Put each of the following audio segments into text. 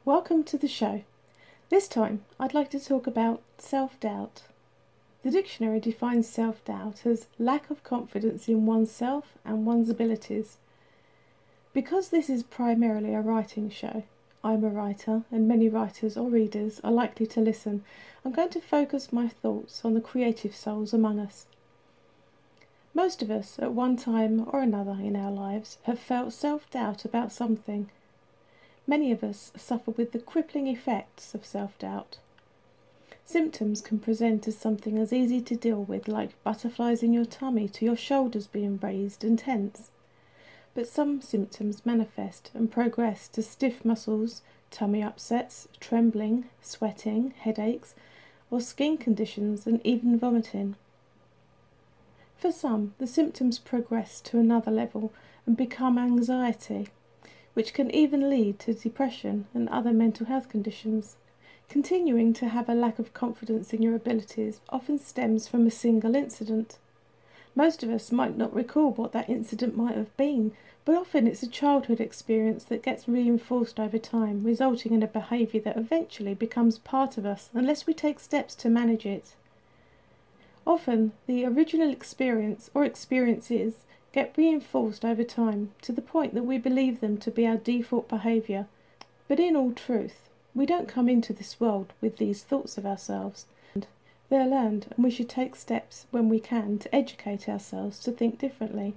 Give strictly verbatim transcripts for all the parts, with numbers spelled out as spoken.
Welcome to the show. This time I'd like to talk about self-doubt. The dictionary defines self-doubt as lack of confidence in oneself and one's abilities. Because this is primarily a writing show, I'm a writer and many writers or readers are likely to listen, I'm going to focus my thoughts on the creative souls among us. Most of us, at one time or another in our lives, have felt self-doubt about something. Many of us suffer with the crippling effects of self-doubt. Symptoms can present as something as easy to deal with like butterflies in your tummy to your shoulders being raised and tense. But some symptoms manifest and progress to stiff muscles, tummy upsets, trembling, sweating, headaches, or skin conditions and even vomiting. For some, the symptoms progress to another level and become anxiety, which can even lead to depression and other mental health conditions. Continuing to have a lack of confidence in your abilities often stems from a single incident. Most of us might not recall what that incident might have been, but often it's a childhood experience that gets reinforced over time, resulting in a behaviour that eventually becomes part of us unless we take steps to manage it. Often, the original experience or experiences get reinforced over time to the point that we believe them to be our default behaviour. But in all truth, we don't come into this world with these thoughts of ourselves. They're learned, and we should take steps when we can to educate ourselves to think differently.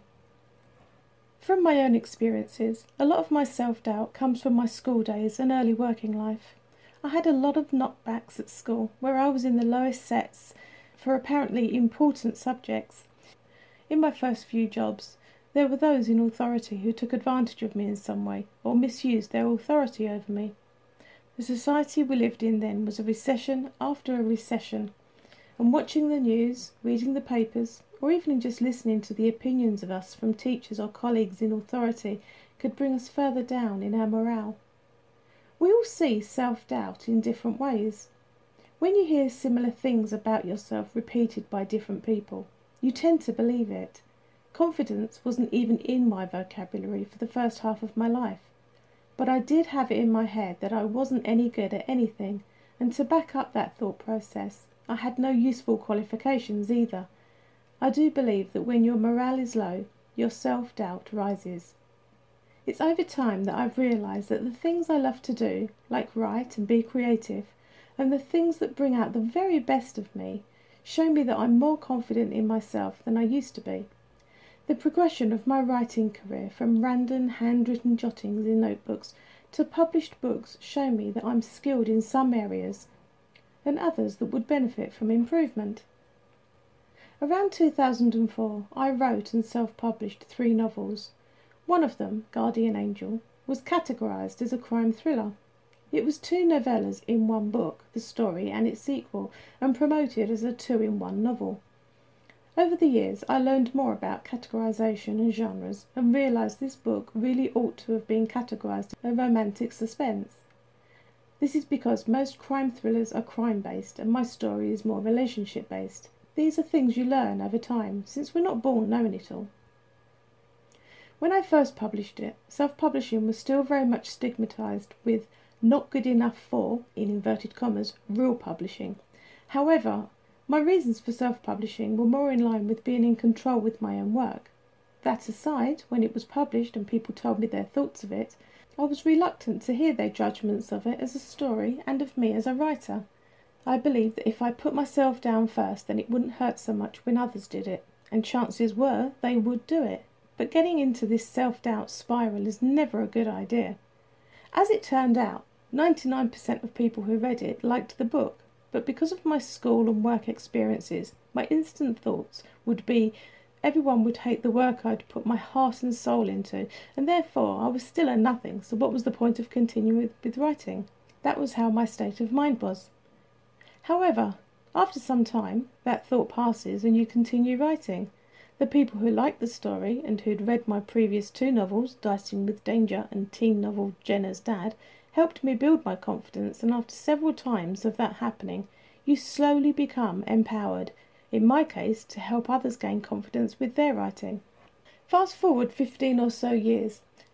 From my own experiences, a lot of my self-doubt comes from my school days and early working life. I had a lot of knockbacks at school, where I was in the lowest sets for apparently important subjects. In my first few jobs, there were those in authority who took advantage of me in some way, or misused their authority over me. The society we lived in then was a recession after a recession, and watching the news, reading the papers, or even just listening to the opinions of us from teachers or colleagues in authority could bring us further down in our morale. We all see self-doubt in different ways. When you hear similar things about yourself repeated by different people, you tend to believe it. Confidence wasn't even in my vocabulary for the first half of my life, but I did have it in my head that I wasn't any good at anything, and to back up that thought process, I had no useful qualifications either. I do believe that when your morale is low, your self-doubt rises. It's over time that I've realised that the things I love to do, like write and be creative, and the things that bring out the very best of me, show me that I'm more confident in myself than I used to be. The progression of my writing career from random handwritten jottings in notebooks to published books show me that I'm skilled in some areas and others that would benefit from improvement. Around two thousand four, I wrote and self-published three novels. One of them, Guardian Angel, was categorised as a crime thriller. It was two novellas in one book, the story and its sequel, and promoted as a two-in-one novel. Over the years, I learned more about categorisation and genres and realised this book really ought to have been categorised as a romantic suspense. This is because most crime thrillers are crime-based and my story is more relationship-based. These are things you learn over time, since we're not born knowing it all. When I first published it, self-publishing was still very much stigmatised with not good enough for, in inverted commas, real publishing. However, my reasons for self-publishing were more in line with being in control with my own work. That aside, when it was published and people told me their thoughts of it, I was reluctant to hear their judgments of it as a story and of me as a writer. I believed that if I put myself down first, then it wouldn't hurt so much when others did it, and chances were they would do it. But getting into this self-doubt spiral is never a good idea. As it turned out, ninety-nine percent of people who read it liked the book, but because of my school and work experiences, my instant thoughts would be everyone would hate the work I'd put my heart and soul into, and therefore I was still a nothing, so what was the point of continuing with, with writing? That was how my state of mind was. However, after some time, that thought passes and you continue writing. The people who liked the story and who'd read my previous two novels, Dicing with Danger and teen novel Jenna's Dad, helped me build my confidence, and after several times of that happening, you slowly become empowered, in my case, to help others gain confidence with their writing. Fast forward fifteen or so years,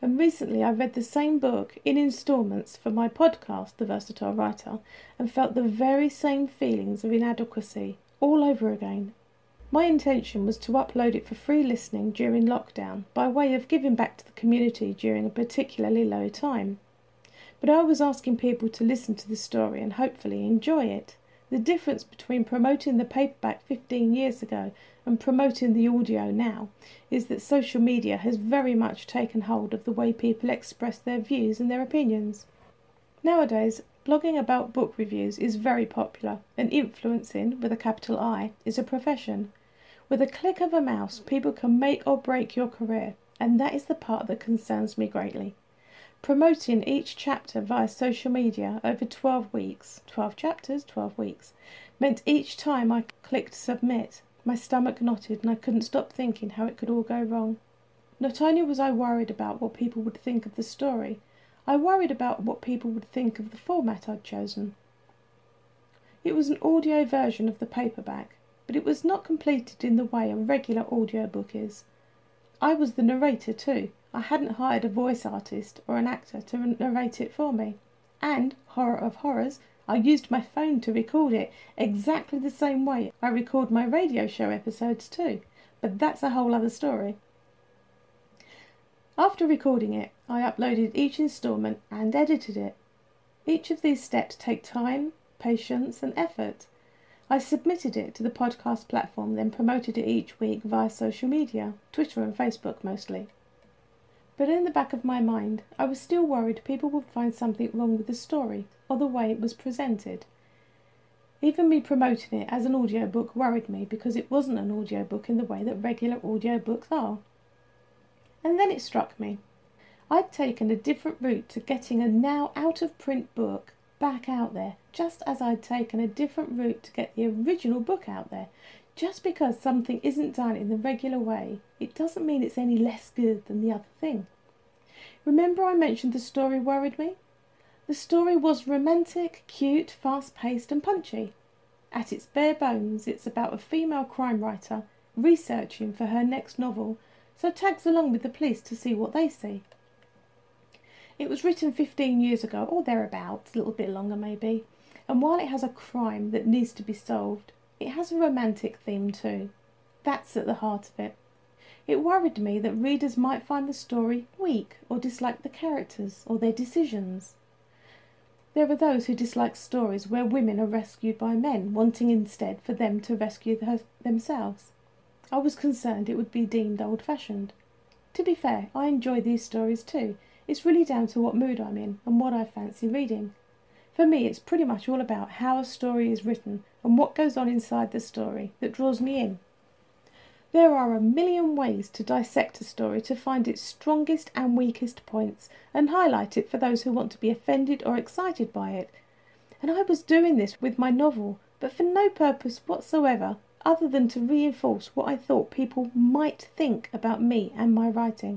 And recently I read the same book in instalments for my podcast, The Versatile Writer, and felt the very same feelings of inadequacy all over again. My intention was to upload it for free listening during lockdown by way of giving back to the community during a particularly low time. But I was asking people to listen to the story and hopefully enjoy it. The difference between promoting the paperback fifteen years ago and promoting the audio now is that social media has very much taken hold of the way people express their views and their opinions. Nowadays, blogging about book reviews is very popular, and influencing, with a capital I, is a profession. With a click of a mouse, people can make or break your career, and that is the part that concerns me greatly. Promoting each chapter via social media over twelve weeks, twelve chapters, twelve weeks, meant each time I clicked submit, my stomach knotted and I couldn't stop thinking how it could all go wrong. Not only was I worried about what people would think of the story, I worried about what people would think of the format I'd chosen. It was an audio version of the paperback, but it was not completed in the way a regular audiobook is. I was the narrator too. I hadn't hired a voice artist or an actor to narrate it for me. And, horror of horrors, I used my phone to record it exactly the same way I record my radio show episodes too. But that's a whole other story. After recording it, I uploaded each instalment and edited it. Each of these steps take time, patience and effort. I submitted it to the podcast platform, then promoted it each week via social media, Twitter and Facebook mostly. But in the back of my mind, I was still worried people would find something wrong with the story or the way it was presented. Even me promoting it as an audiobook worried me because it wasn't an audiobook in the way that regular audiobooks are. And then it struck me. I'd taken a different route to getting a now out-of-print book back out there, just as I'd taken a different route to get the original book out there. Just because something isn't done in the regular way, it doesn't mean it's any less good than the other thing. Remember I mentioned the story worried me? The story was romantic, cute, fast-paced and punchy. At its bare bones, it's about a female crime writer researching for her next novel, so tags along with the police to see what they see. It was written fifteen years ago, or thereabouts, a little bit longer maybe, and while it has a crime that needs to be solved, it has a romantic theme too. That's at the heart of it. It worried me that readers might find the story weak or dislike the characters or their decisions. There are those who dislike stories where women are rescued by men, wanting instead for them to rescue the, themselves. I was concerned it would be deemed old-fashioned. To be fair, I enjoy these stories too. It's really down to what mood I'm in and what I fancy reading. For me, it's pretty much all about how a story is written and what goes on inside the story that draws me in. There are a million ways to dissect a story to find its strongest and weakest points and highlight it for those who want to be offended or excited by it. And I was doing this with my novel, but for no purpose whatsoever other than to reinforce what I thought people might think about me and my writing.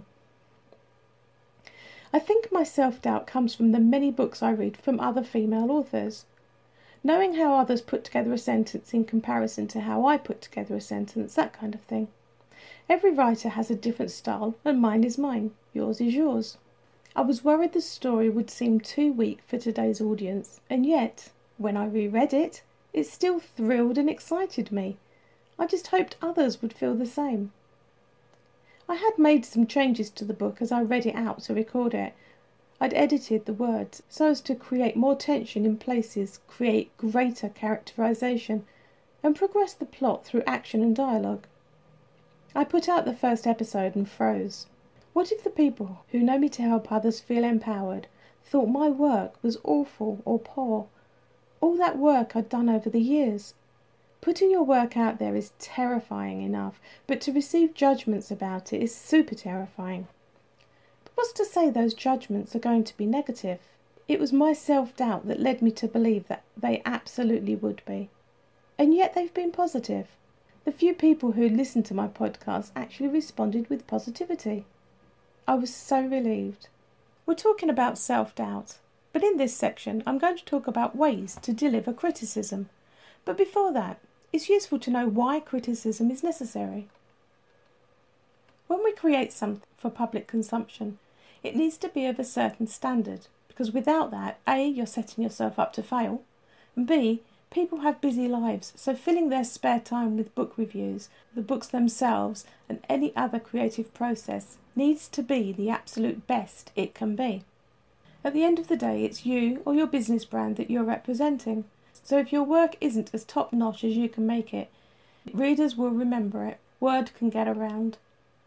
I think my self-doubt comes from the many books I read from other female authors. Knowing how others put together a sentence in comparison to how I put together a sentence, that kind of thing. Every writer has a different style, and mine is mine, yours is yours. I was worried the story would seem too weak for today's audience, and yet, when I reread it, it still thrilled and excited me. I just hoped others would feel the same. I had made some changes to the book as I read it out to record it. I'd edited the words so as to create more tension in places, create greater characterisation, and progress the plot through action and dialogue. I put out the first episode and froze. What if the people who know me to help others feel empowered thought my work was awful or poor? All that work I'd done over the years. Putting your work out there is terrifying enough, but to receive judgments about it is super terrifying. But what's to say those judgments are going to be negative? It was my self-doubt that led me to believe that they absolutely would be. And yet they've been positive. The few people who listened to my podcast actually responded with positivity. I was so relieved. We're talking about self-doubt, but in this section I'm going to talk about ways to deliver criticism. But before that, it's useful to know why criticism is necessary. When we create something for public consumption, It needs to be of a certain standard, because without that, A, you're setting yourself up to fail, and B, people have busy lives, so filling their spare time with book reviews, the books themselves, and any other creative process needs to be the absolute best it can be. At the end of the day, it's you or your business brand that you're representing. So if your work isn't as top-notch as you can make it, readers will remember it. Word can get around.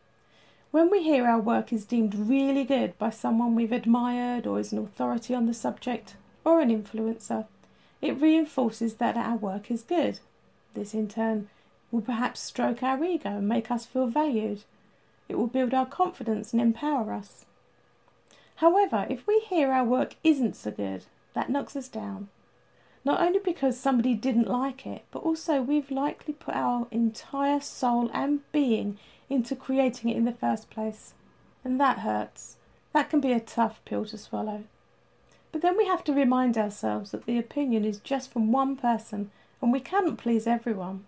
When we hear our work is deemed really good by someone we've admired or is an authority on the subject, or an influencer, it reinforces that our work is good. This in turn will perhaps stroke our ego and make us feel valued. It will build our confidence and empower us. However, if we hear our work isn't so good, that knocks us down. Not only because somebody didn't like it, but also we've likely put our entire soul and being into creating it in the first place. And that hurts. That can be a tough pill to swallow. But then we have to remind ourselves that the opinion is just from one person and we cannot please everyone.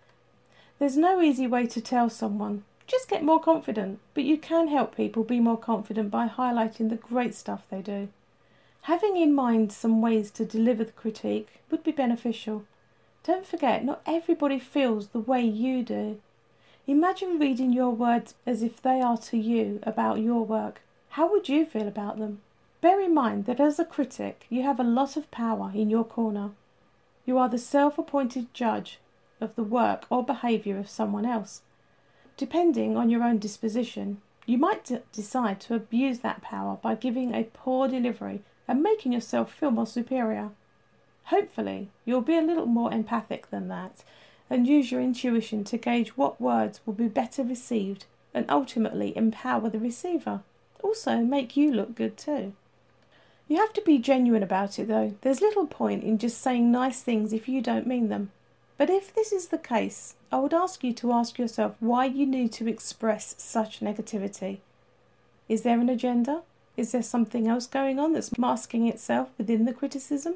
There's no easy way to tell someone, just get more confident, but you can help people be more confident by highlighting the great stuff they do. Having in mind some ways to deliver the critique would be beneficial. Don't forget, not everybody feels the way you do. Imagine reading your words as if they are to you about your work. How would you feel about them? Bear in mind that as a critic, you have a lot of power in your corner. You are the self-appointed judge of the work or behaviour of someone else. Depending on your own disposition, you might d- decide to abuse that power by giving a poor delivery and making yourself feel more superior. Hopefully, you'll be a little more empathic than that and use your intuition to gauge what words will be better received and ultimately empower the receiver. Also, make you look good too. You have to be genuine about it though. There's little point in just saying nice things if you don't mean them. But if this is the case, I would ask you to ask yourself why you need to express such negativity. Is there an agenda? Is there something else going on that's masking itself within the criticism?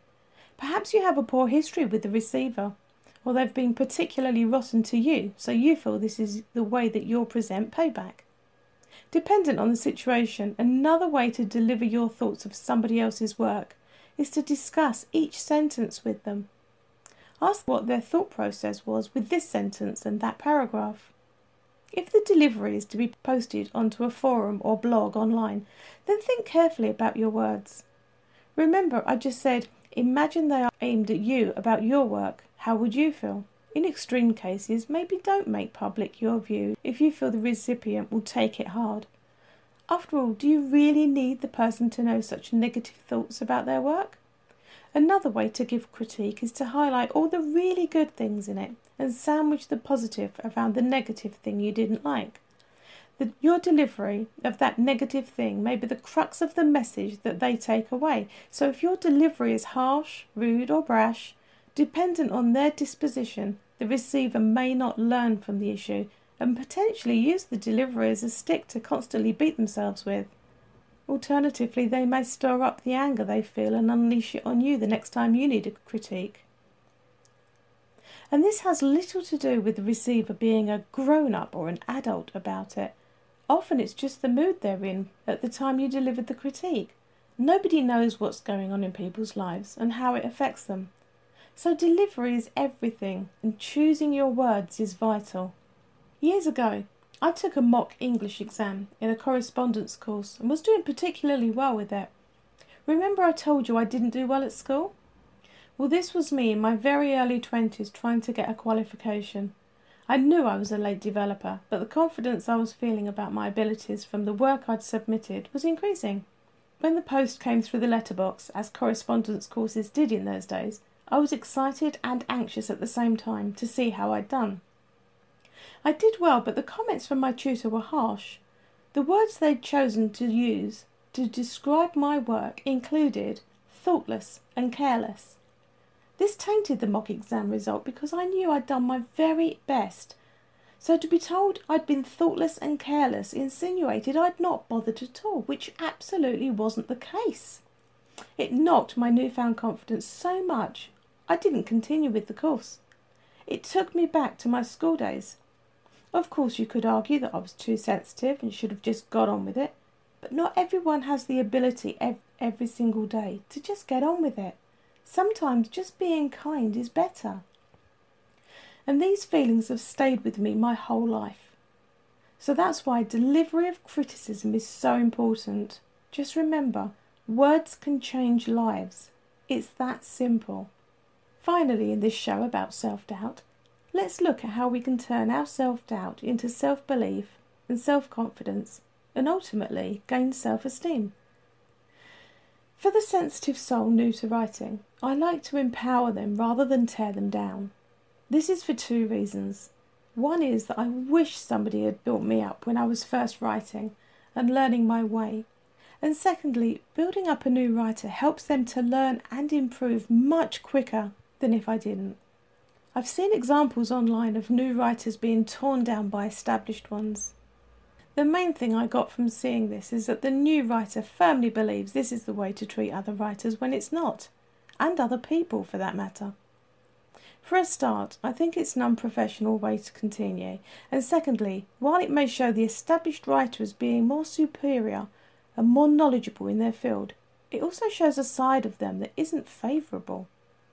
Perhaps you have a poor history with the receiver, or they've been particularly rotten to you, so you feel this is the way that you'll present payback. Dependent on the situation, another way to deliver your thoughts of somebody else's work is to discuss each sentence with them. Ask what their thought process was with this sentence and that paragraph. If the delivery is to be posted onto a forum or blog online, then think carefully about your words. Remember, I just said, imagine they are aimed at you about your work. How would you feel? In extreme cases, maybe don't make public your view if you feel the recipient will take it hard. After all, do you really need the person to know such negative thoughts about their work? Another way to give critique is to highlight all the really good things in it and sandwich the positive around the negative thing you didn't like. The, your delivery of that negative thing may be the crux of the message that they take away. So if your delivery is harsh, rude or brash, dependent on their disposition, the receiver may not learn from the issue and potentially use the delivery as a stick to constantly beat themselves with. Alternatively, they may stir up the anger they feel and unleash it on you the next time you need a critique. And this has little to do with the receiver being a grown-up or an adult about it. Often it's just the mood they're in at the time you delivered the critique. Nobody knows what's going on in people's lives and how it affects them. So delivery is everything, and choosing your words is vital. Years ago, I took a mock English exam in a correspondence course and was doing particularly well with it. Remember I told you I didn't do well at school? Well, this was me in my very early twenties trying to get a qualification. I knew I was a late developer, but the confidence I was feeling about my abilities from the work I'd submitted was increasing. When the post came through the letterbox, as correspondence courses did in those days, I was excited and anxious at the same time to see how I'd done. I did well, but the comments from my tutor were harsh. The words they'd chosen to use to describe my work included thoughtless and careless. This tainted the mock exam result because I knew I'd done my very best. So to be told I'd been thoughtless and careless insinuated I'd not bothered at all, which absolutely wasn't the case. It knocked my newfound confidence so much I didn't continue with the course. It took me back to my school days. Of course you could argue that I was too sensitive and should have just got on with it. But not everyone has the ability ev- every single day to just get on with it. Sometimes just being kind is better. And these feelings have stayed with me my whole life. So that's why delivery of criticism is so important. Just remember, words can change lives. It's that simple. Finally, in this show about self-doubt, let's look at how we can turn our self-doubt into self-belief and self-confidence, and ultimately gain self-esteem. For the sensitive soul new to writing, I like to empower them rather than tear them down. This is for two reasons. One is that I wish somebody had built me up when I was first writing and learning my way. And secondly, building up a new writer helps them to learn and improve much quicker than if I didn't. I've seen examples online of new writers being torn down by established ones. The main thing I got from seeing this is that the new writer firmly believes this is the way to treat other writers when it's not, and other people for that matter. For a start, I think it's an unprofessional way to continue, and secondly, while it may show the established writer as being more superior and more knowledgeable in their field, it also shows a side of them that isn't favourable.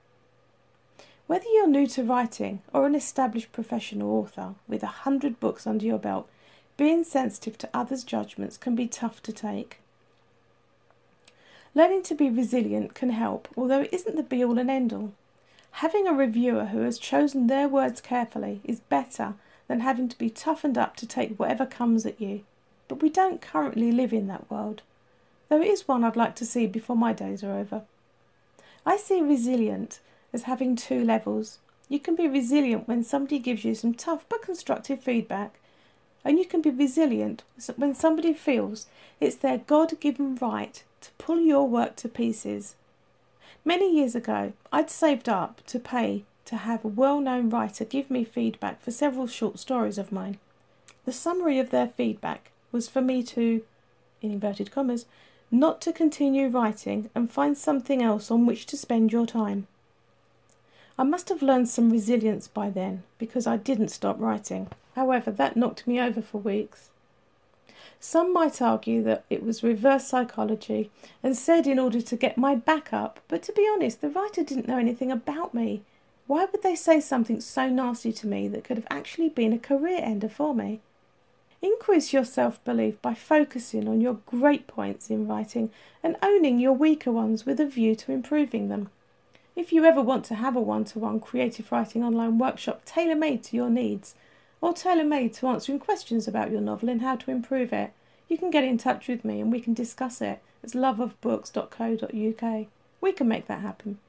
Whether you're new to writing or an established professional author with a hundred books under your belt, being sensitive to others' judgments can be tough to take. Learning to be resilient can help, although it isn't the be-all and end-all. Having a reviewer who has chosen their words carefully is better than having to be toughened up to take whatever comes at you. But we don't currently live in that world, though it is one I'd like to see before my days are over. I see resilient as having two levels. You can be resilient when somebody gives you some tough but constructive feedback, and you can be resilient when somebody feels it's their God-given right to pull your work to pieces. Many years ago, I'd saved up to pay to have a well-known writer give me feedback for several short stories of mine. The summary of their feedback was for me to, in inverted commas, not to continue writing and find something else on which to spend your time. I must have learned some resilience by then, because I didn't stop writing. However, that knocked me over for weeks. Some might argue that it was reverse psychology and said in order to get my back up, but to be honest, the writer didn't know anything about me. Why would they say something so nasty to me that could have actually been a career ender for me? Increase your self-belief by focusing on your great points in writing and owning your weaker ones with a view to improving them. If you ever want to have a one-to-one creative writing online workshop tailor-made to your needs, or tailor-made to answering questions about your novel and how to improve it, you can get in touch with me and we can discuss it. It's love of books dot co dot uk. We can make that happen.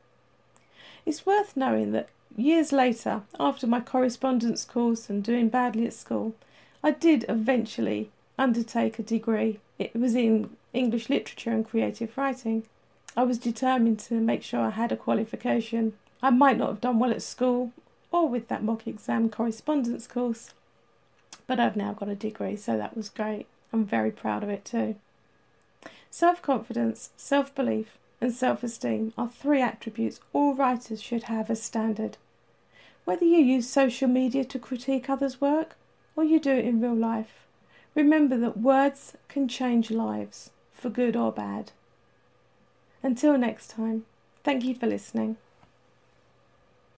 It's worth knowing that years later, after my correspondence course and doing badly at school, I did eventually undertake a degree. It was in English literature and creative writing. I was determined to make sure I had a qualification. I might not have done well at school or with that mock exam correspondence course, but I've now got a degree, so that was great. I'm very proud of it too. Self-confidence, self-belief and self-esteem are three attributes all writers should have as standard. Whether you use social media to critique others' work or you do it in real life, remember that words can change lives, for good or bad. Until next time, thank you for listening.